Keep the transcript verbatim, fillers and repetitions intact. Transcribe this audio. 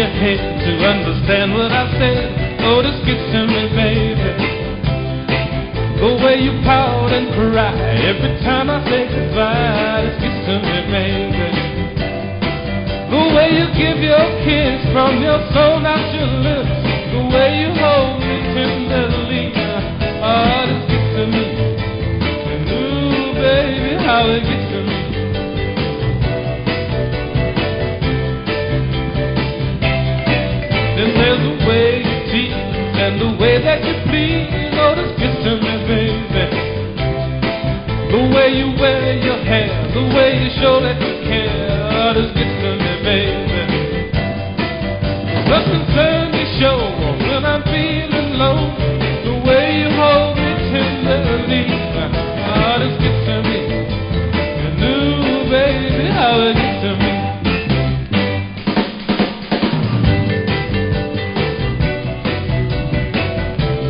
your head to understand what I said. Oh, this gets to me, baby. The way you pout and cry every time I say goodbye. This gets to me, baby. The way you give your kiss from your soul, not your lips. The way you hold me tenderly. Oh, this gets to me. And ooh, baby, how it gets to me. Then there's the way you tease and the way that you please. Oh, this gets to me, baby. The way you wear your hair, the way you show that you care. Oh, this gets to me, baby. There's nothing